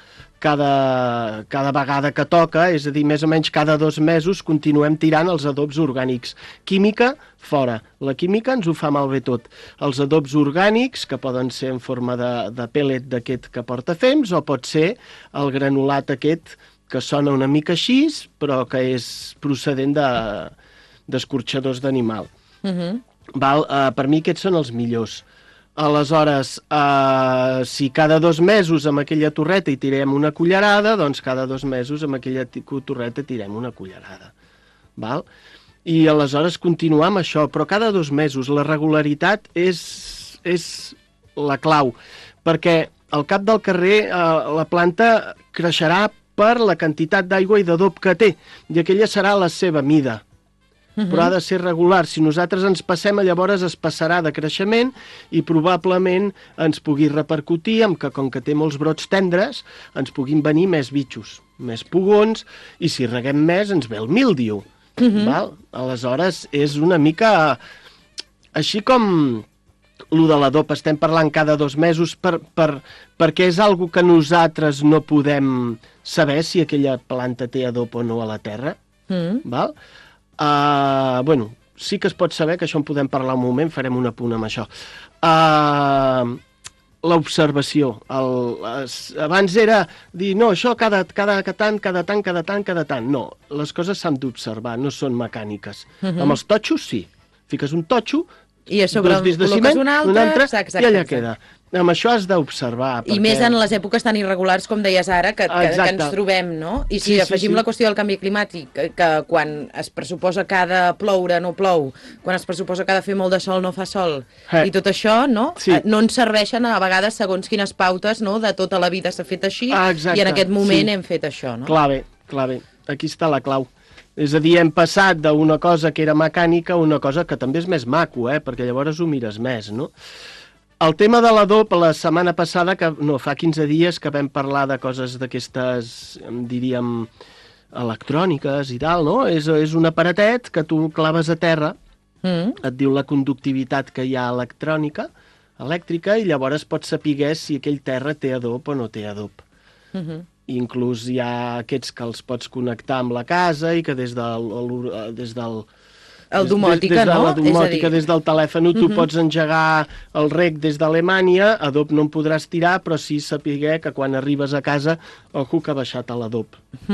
cada vegada que toca, és a dir, més o menys cada 2 mesos continuem tirant els adobs orgànics. Química, fora. La química ens ho fa malbé tot. Els adobs orgànics, que poden ser en forma de pèl·let d'aquest que porta fems, o pot ser el granulat aquest, que sona una mica així, però que és procedent d'escorxadors d'animal. Per mi aquests són els millors. Aleshores, si cada 2 mesos amb aquella torreta hi tirem una cullerada, doncs cada 2 mesos amb aquella torreta tirem una cullerada. Val? I aleshores continuar amb això, però cada 2 mesos. La regularitat és la clau, perquè al cap del carrer la planta creixerà per la quantitat d'aigua i d'adob que té, i aquella serà la seva mida. Però ha de ser regular. Si nosaltres ens passem, llavors es passarà de creixement i probablement ens pugui repercutir amb que, com que té molts brots tendres, ens puguin venir més bitxos, més pugons, i si reguem més ens ve el míldiu. Val? Aleshores, és una mica... Així com lo de l'adob estem parlant cada 2 mesos perquè és algo que nosaltres no podem saber si aquella planta té adob o no a la terra. Val? Bueno, sí que es pot saber, que això en podem parlar un moment, farem un apunt amb això. L'observació. Abans era dir, no, això cada tant. No, les coses s'han d'observar, no són mecàniques. Amb els totxos, sí. Fiques un totxo, i a sobre col·loques un altre, i allà queda. Amb això has d'observar. I més en les èpoques tan irregulars, com deies ara, que ens trobem, no? I si afegim la qüestió del canvi climàtic, que quan es pressuposa que ha de ploure, no plou, quan es pressuposa que ha de fer molt de sol, no fa sol, i tot això, no? No ens serveixen a vegades segons quines pautes, no? De tota la vida s'ha fet així, i en aquest moment hem fet això, no? Clar bé. Aquí està la clau. És a dir, hem passat d'una cosa que era mecànica a una cosa que també és més maco, perquè llavors ho mires més, no? El tema de l'adob, la setmana passada, fa 15 dies que vam parlar de coses d'aquestes, diríem, electròniques i tal, no? És un aparatet que tu claves a terra, et diu la conductivitat que hi ha elèctrica, i llavors pots saber si aquell terra té adob o no té adob. Inclús hi ha aquests que els pots connectar amb la casa i que des del domòtica, no? Des del telèfon tu pots engegar el reg des d'Alemanya, adob no en podràs tirar, però sí saber que quan arribes a casa, ojo que ha baixat l'adob.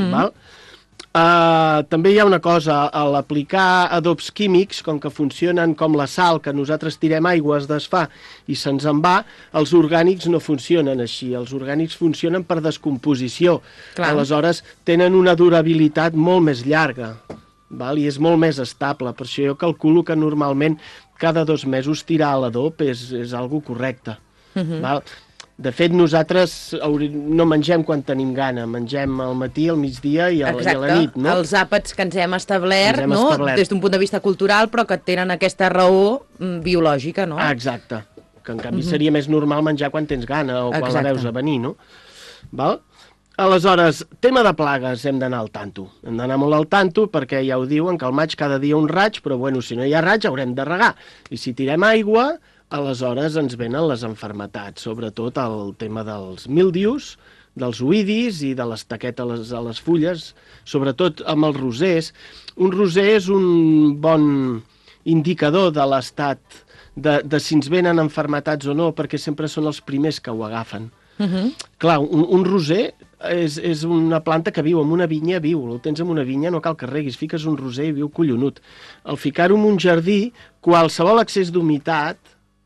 També hi ha una cosa, a l'aplicar adobs químics, com que funcionen com la sal, que nosaltres tirem aigua, es desfà i se'ns en va, els orgànics no funcionen així, els orgànics funcionen per descomposició. Aleshores tenen una durabilitat molt més llarga, i és molt més estable, per això jo calculo que normalment cada 2 mesos tirar l'adob és algo correcte. De fet, nosaltres no mengem quan tenim gana, mengem al matí, al migdia i a la nit, no? Els àpats que ens hem establert, des d'un punt de vista cultural, però que tenen aquesta raó biològica, no? Exacte, que en canvi seria més normal menjar quan tens gana o quan la veus a venir, no? Val? Aleshores, tema de plagues, hem d'anar al tanto. Hem d'anar molt al tanto perquè ja ho diuen que al maig cada dia un raig, però bueno, si no hi ha raig haurem de regar. I si tirem aigua, aleshores ens venen les malalties, sobretot el tema dels míldius, dels oïdis i de les taquetes a les fulles, sobretot amb els rosers. Un roser és un bon indicador de l'estat, de si ens venen malalties o no, perquè sempre són els primers que ho agafen. Clar, un roser és una planta que viu en una vinya, el tens en una vinya, no cal que reguis, fiques un roser i viu collonut. Al ficar-ho en un jardí, qualsevol excés d'humitat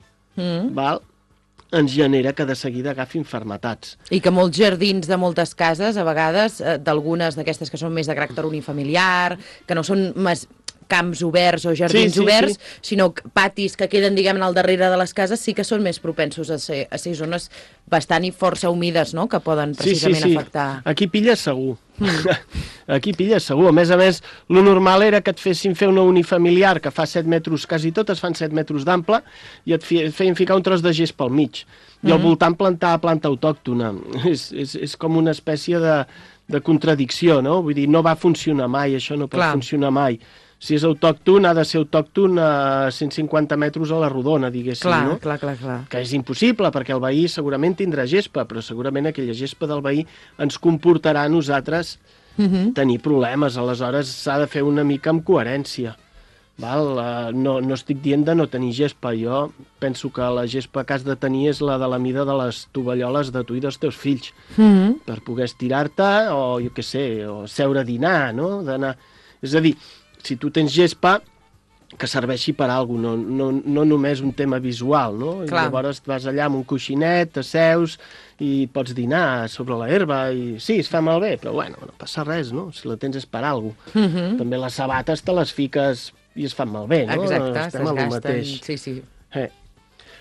ens genera que de seguida agafi malalties. I que molts jardins de moltes cases, a vegades, d'algunes d'aquestes que són més de caràcter unifamiliar, que no són camps oberts o jardins oberts, sinó patis que queden, diguem, al darrere de les cases, sí que són més propensos a ser zones bastant i força humides, no?, que poden precisament afectar. Aquí pilles segur. Aquí pilles segur. A més, lo normal era que et fessin fer una unifamiliar que fa 7 metres, quasi totes fan 7 metres d'ample, i et feien ficar un tros de gespa al mig. I al voltant plantar planta autòctona. És com una espècie de contradicció, no? Vull dir, no va funcionar mai, això no pot funcionar mai. Si és autòcton, ha de ser autòcton a 150 metres a la rodona, diguéssim, no? Clar. Que és impossible, perquè el veí segurament tindrà gespa, però segurament aquella gespa del veí ens comportarà a nosaltres tenir problemes. Aleshores, s'ha de fer una mica amb coherència. No estic dient de no tenir gespa. Jo penso que la gespa que has de tenir és la de la mida de les tovalloles de tu i dels teus fills, per poder estirar-te o, jo què sé, o seure a dinar, no? És a dir, si tu tens gespa, que serveixi per alguna cosa, no només un tema visual, no? I llavors vas allà amb un coixinet, t'asseus i pots dinar sobre la herba, i sí, es fa malbé, però bueno, no passa res, no? Si la tens és per alguna cosa. També les sabates te les fiques i es fan malbé, no? Exacte, es desgasten, sí.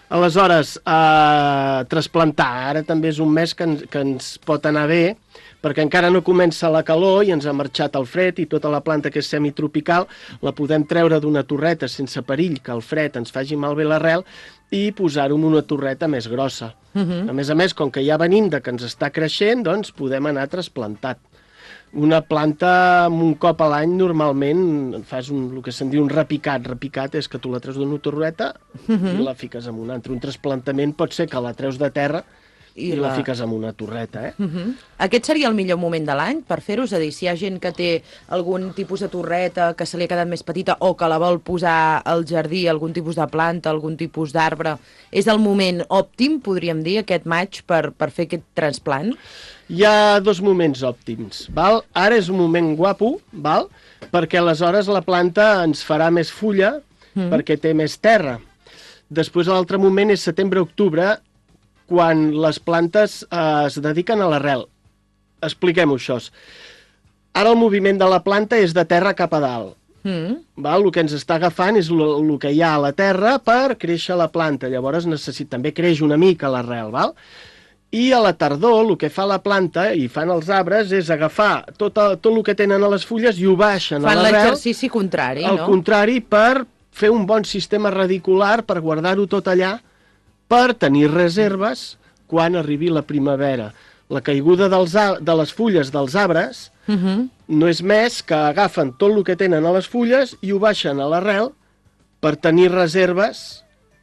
Aleshores, trasplantar, ara també és un mes que ens pot anar bé, perquè encara no comença la calor i ens ha marxat el fred i tota la planta que és semitropical la podem treure d'una torreta sense perill que el fred ens faci malbé l'arrel i posar-ho en una torreta més grossa. A més, com que ja venim de que ens està creixent, doncs podem anar trasplantat. Una planta amb un cop a l'any normalment fas el que se'n diu un repicat. Repicat és que tu la treus d'una torreta i la fiques en una altra. Un trasplantament pot ser que la treus de terra i la fiques en una torreta. Aquest seria el millor moment de l'any per fer-ho? És a dir, si hi ha gent que té algun tipus de torreta que se li ha quedat més petita o que la vol posar al jardí, algun tipus de planta, algun tipus d'arbre, és el moment òptim, podríem dir, aquest maig, per fer aquest transplant? Hi ha dos moments òptims. Val? Ara és un moment guapo, val? Perquè aleshores la planta ens farà més fulla perquè té més terra. Després l'altre moment és setembre-octubre, quan les plantes es dediquen a l'arrel. Expliquem-ho, això. Ara el moviment de la planta és de terra cap a dalt. Val? El que ens està agafant és el que hi ha a la terra per créixer la planta. Llavors també creix una mica l'arrel. I a la tardor el que fa la planta i fan els arbres és agafar tot el que tenen a les fulles i ho baixen a l'arrel. Fan l'exercici contrari, no? Al contrari, per fer un bon sistema radicular, per guardar-ho tot allà, per tenir reserves quan arribi la primavera. La caiguda de les fulles dels arbres no és més que agafen tot el que tenen a les fulles i ho baixen a l'arrel per tenir reserves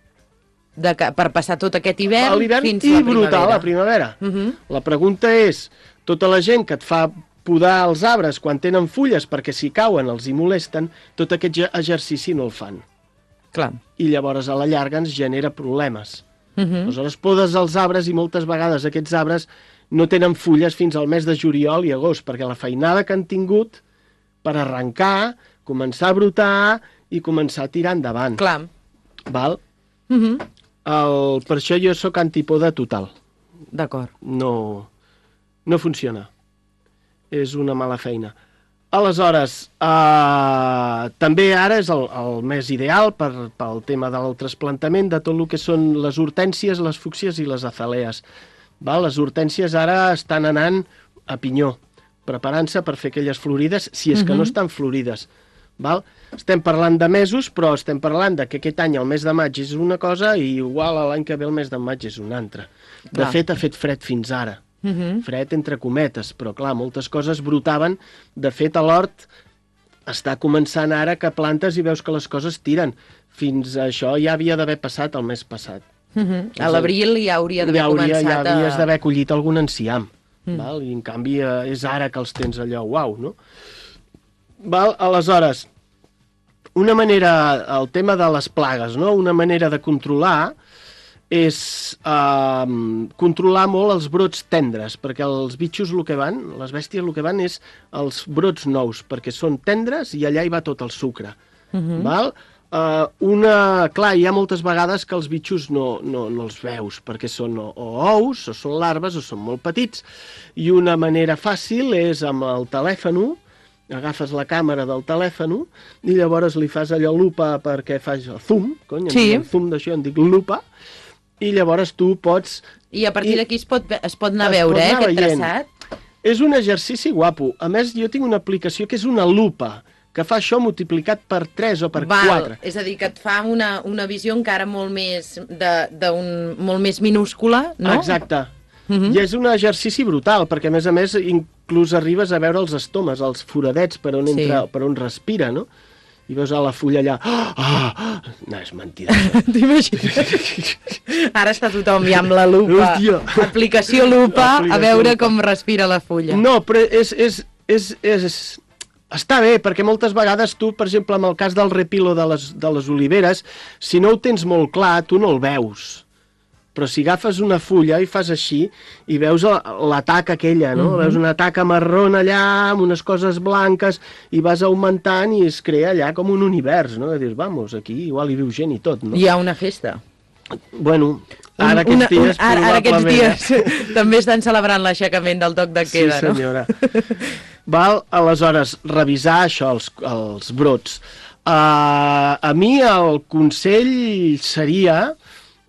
per passar tot aquest hivern fins i brotar la primavera. La pregunta és, tota la gent que et fa podar els arbres quan tenen fulles perquè si cauen els hi molesten, tot aquest exercici no el fan. Clar. I llavors a la llarga ens genera problemes. Aleshores podes els arbres i moltes vegades aquests arbres no tenen fulles fins al mes de juliol i agost, perquè la feinada que han tingut per arrencar, començar a brotar i començar a tirar endavant. Clar. Val? Per això jo sóc antipoda total. D'acord. No funciona. És una mala feina. Aleshores, també ara és el mes ideal pel tema del trasplantament de tot el que són les hortènsies, les fúcsies i les azalees. Les hortènsies ara estan anant a pinyó, preparant-se per fer aquelles florides, si és que no estan florides. Estem parlant de mesos, però estem parlant que aquest any el mes de maig és una cosa i igual l'any que ve el mes de maig és una altra. De fet, ha fet fred fins ara. Fred entre cometes, però clar, moltes coses brotaven. De fet, a l'hort està començant ara que plantes i veus que les coses tiren. Fins a això ja havia d'haver passat el mes passat. A l'abril ja hauria d'haver començat ja havies d'haver collit algun enciam. I en canvi és ara que els tens allò, uau, no? Aleshores, una manera, el tema de les plagues, no? Una manera de controlar és controlar molt els brots tendres, perquè els bitxos el que van, les bèsties el que van és els brots nous, perquè són tendres i allà hi va tot el sucre. Clar, hi ha moltes vegades que els bitxos no els veus, perquè són o ous, o són larves, o són molt petits, i una manera fàcil és amb el telèfon, agafes la càmera del telèfon i llavors li fas allò lupa perquè fas el zoom, el zoom d'això en dic lupa, i llavors tu pots... I a partir d'aquí es pot anar a veure, aquest traçat? És un exercici guapo. A més, jo tinc una aplicació que és una lupa, que fa això multiplicat per 3 o per 4. És a dir, que et fa una visió encara molt més molt més minúscula, no? Exacte. I és un exercici brutal, perquè a més inclús arribes a veure els estomes, els foradets per on respira, no? I veus a la fulla allà... No, és mentida. T'imagines? Ara està tothom ja amb la lupa. Aplicació lupa, a veure com respira la fulla. No, però està bé, perquè moltes vegades tu, per exemple, en el cas del repilo de les oliveres, si no ho tens molt clar, tu no el veus. Però si agafes una fulla i fas així i veus la taca aquella, no? Veus una taca marrón allà amb unes coses blanques i vas augmentant i es crea allà com un univers, no? I dius, vamos, aquí igual hi viu gent i tot, no? Hi ha una festa. Bueno, ara aquests dies Ara aquests dies també estan celebrant l'aixecament del toc de queda, no? Sí, senyora. Aleshores, revisar això, els brots. A mi el consell seria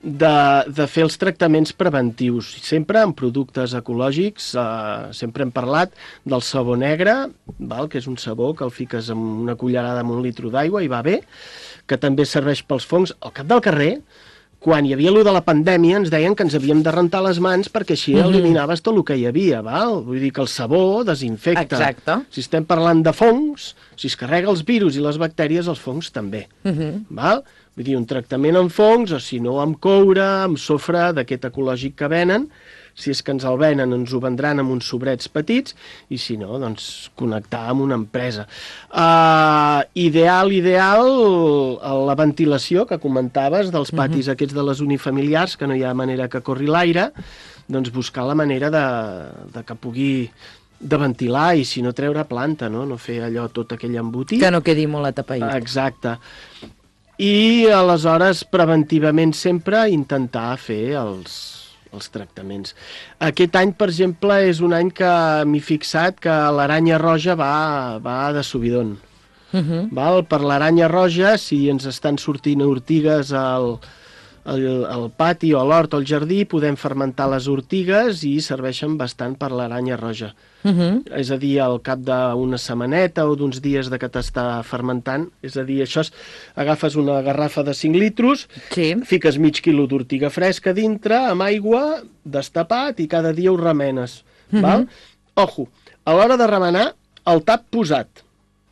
de fer els tractaments preventius, sempre amb productes ecològics. Sempre hem parlat del sabó negre, que és un sabó que el fiques amb una cullerada amb 1 litre d'aigua i va bé, que també serveix pels fongs. Al cap del carrer, quan hi havia allò de la pandèmia, ens deien que ens havíem de rentar les mans perquè així eliminaves tot el que hi havia, Vull dir que el sabó desinfecta. Exacte. Si estem parlant de fongs, si es carrega els virus i les bactèries, els fongs també. Vull dir, un tractament amb fongs, o si no amb coure, amb sofre d'aquest ecològic que venen. Si és que ens el venen, ens ho vendran amb uns sobrets petits, i si no, doncs connectar amb una empresa. Ideal, la ventilació que comentaves dels patis aquests de les unifamiliars, que no hi ha manera que corri l'aire, doncs buscar la manera de que pugui de ventilar, i si no treure planta, no fer allò tot aquell embotit. Que no quedi molt atapeït. Exacte. I aleshores, preventivament sempre, intentar fer els tractaments. Aquest any, per exemple, és un any que m'he fixat que l'aranya roja va de subidon. Per l'aranya roja, si ens estan sortint ortigues al pati o a l'hort o al jardí, podem fermentar les ortigues i serveixen bastant per l'aranya roja. És a dir, al cap d'una setmaneta o d'uns dies que t'està fermentant, és a dir, agafes una garrafa de 5 litros, fiques mig quilo d'ortiga fresca dintre, amb aigua, destapat, i cada dia ho remenes. Ojo, a l'hora de remenar, el tap posat.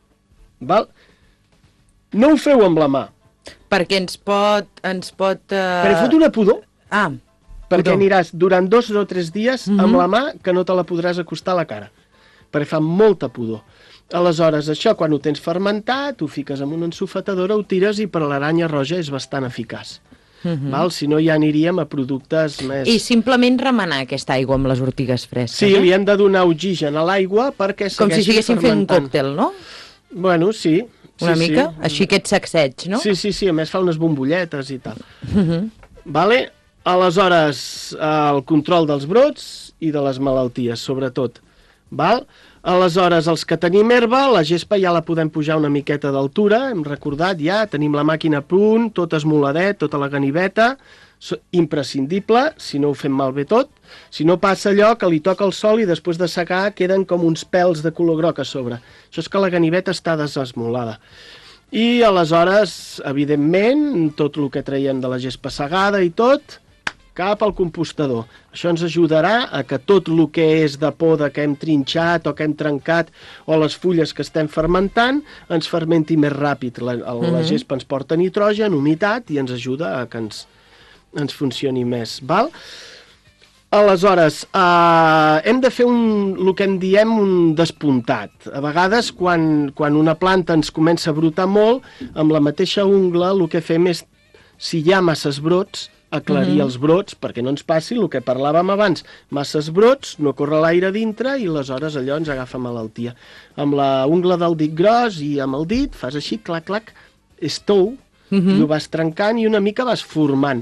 No ho feu amb la mà. Perquè ens pot... Perquè fot una pudor. Perquè aniràs durant 2 o 3 dies amb la mà que no te la podràs acostar a la cara. Perquè fa molta pudor. Aleshores, això, quan ho tens fermentat, ho fiques en una ensofetadora, ho tires, i per l'aranya roja és bastant eficaç. Si no, ja aniríem a productes més... I simplement remenar aquesta aigua amb les ortigues fresques. Sí, li hem de donar oxigen a l'aigua perquè segueixi fermentant. Com si estiguéssim fent un còctel, no? Bueno, sí. Una mica? Així aquest sacseig, no? Sí, a més fa unes bombolletes i tal. Aleshores, el control dels brots i de les malalties, sobretot. Aleshores, els que tenim herba, la gespa ja la podem pujar una miqueta d'altura, hem recordat ja, tenim la màquina a punt, tot esmoladet, tota la ganiveta, imprescindible, si no ho fem malbé tot. Si no passa allò que li toca el sol i després de secar queden com uns pèls de color groc a sobre. Això és que la ganiveta està desesmolada. I aleshores, evidentment, tot el que traiem de la gespa segada i tot, cap al compostador. Això ens ajudarà a que tot el que és de poda que hem trinxat o que hem trencat o les fulles que estem fermentant ens fermenti més ràpid. La gespa ens porta nitrogen, humitat, i ens ajuda a que ens funcioni més. Aleshores, hem de fer el que en diem un despuntat. A vegades, quan una planta ens comença a brotar molt, amb la mateixa ungla el que fem és, si hi ha masses brots, aclarir els brots, perquè no ens passi el que parlàvem abans. Masses brots, no corre l'aire dintre, i aleshores allò ens agafa malaltia. Amb la ungla del dit gros i amb el dit fas així, clac, clac, és tou, i ho vas trencant i una mica vas formant.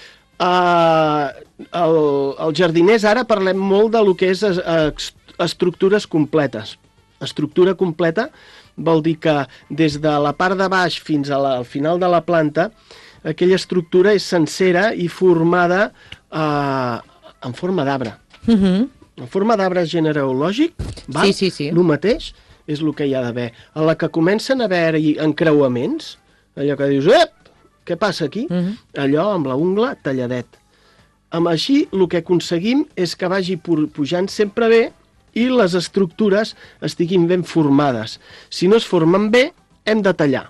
Els jardiners ara parlem molt de lo que és estructures completes. Estructura completa vol dir que des de la part de baix fins al final de la planta aquella estructura és sencera i formada en forma d'arbre. En forma d'arbre genealògic, sí. El mateix és el que hi ha d'haver. A la que comencen a haver-hi encreuaments, allò que dius, què passa aquí? Allò amb la ungla talladet. Així el que aconseguim és que vagi pujant sempre bé i les estructures estiguin ben formades. Si no es formen bé, hem de tallar.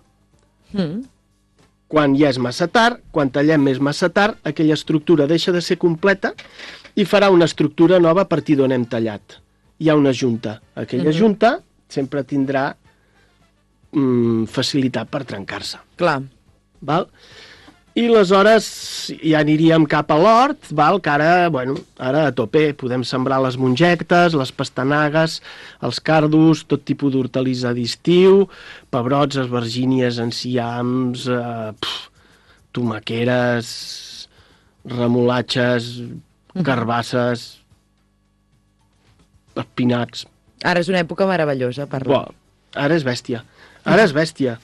Quan ja és massa tard, quan tallem és massa tard, aquella estructura deixa de ser completa i farà una estructura nova a partir d'on hem tallat. Hi ha una junta. Aquella junta sempre tindrà facilitat per trencar-se. Clar. I aleshores ja aniríem cap a l'hort, que ara a tope podem sembrar les mongetes, les pastanagues, els cardos, tot tipus d'hortalissa d'estiu, pebrots, esvergínies, enciams, tomaqueres, remolatges, carbasses, espinacs. Ara és una època meravellosa per... Ara és bèstia.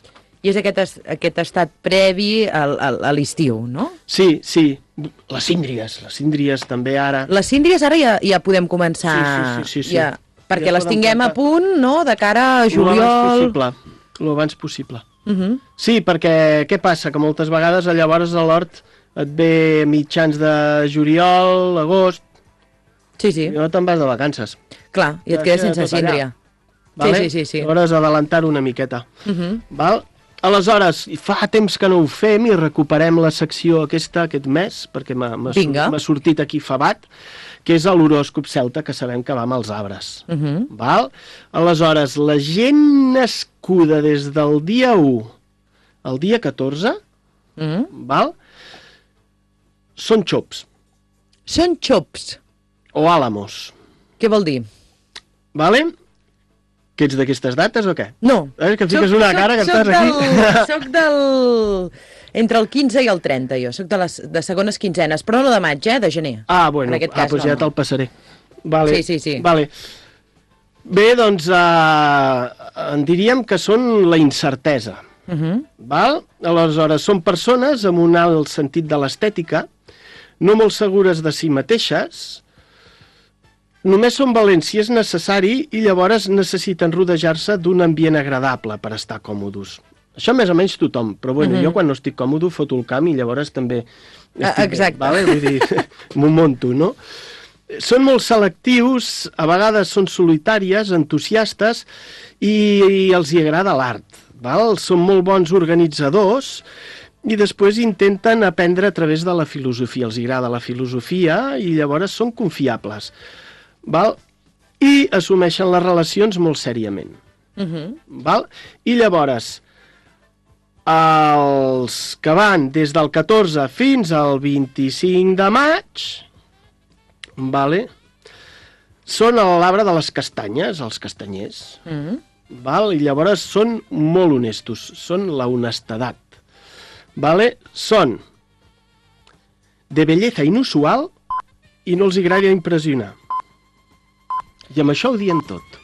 I és aquest estat previ a l'estiu, no? Sí. Les síndries també ara. Les síndries ara ja podem començar... Sí. Ja, perquè les tinguem a punt, no?, de cara a juliol... Lo abans possible. Sí, perquè què passa? Que moltes vegades llavors a l'hort et ve mitjans de juliol, agost... Sí. I no te'n vas de vacances. Clar, i et quedes sense síndria. Vale? Sí. Llavors adelantar una miqueta. Val? Aleshores, fa temps que no ho fem i recuperem la secció aquest mes, perquè m'ha sortit aquí favat, que és l'horòscop celta, que sabem que va amb els arbres. Val? Aleshores, la gent nascuda des del dia 1 al dia 14, val? Són xops. Són xops? O àlamos. Què vol dir? Vale? Que ets d'aquestes dates o què? No. Que em fiques una cara que estàs aquí. Soc entre el 15 i el 30, jo. Soc de segones quinzenes, però no de maig, de gener. Ah, bueno. En aquest cas, doncs ja te'l passaré. Vale. Sí. Vale. Bé, doncs, en diríem que són la incertesa. Val? Aleshores, són persones amb un alt sentit de l'estètica, no molt segures de si mateixes, només són valents si és necessari i llavors necessiten rodejar-se d'un ambient agradable per estar còmodes. Això més o menys tothom, però bueno, jo quan no estic còmode foto el camp i llavors també estic bé, vale? Vull dir, m'ho monto, no? Són molt selectius, a vegades són solitàries, entusiastes i els hi agrada l'art, val? Són molt bons organitzadors i després intenten aprendre a través de la filosofia. Els agrada la filosofia i llavors són confiables. Val? I assumeixen les relacions molt sèriament. Val? I llavors, els que van des del 14 fins al 25 de maig, vale? Són a l'arbre de les castanyes, els castanyers. Val? I llavors són molt honestos, són la honestedat. Vale? Són de bellesa inusual i no els agrada impressionar. I amb això ho diem tot.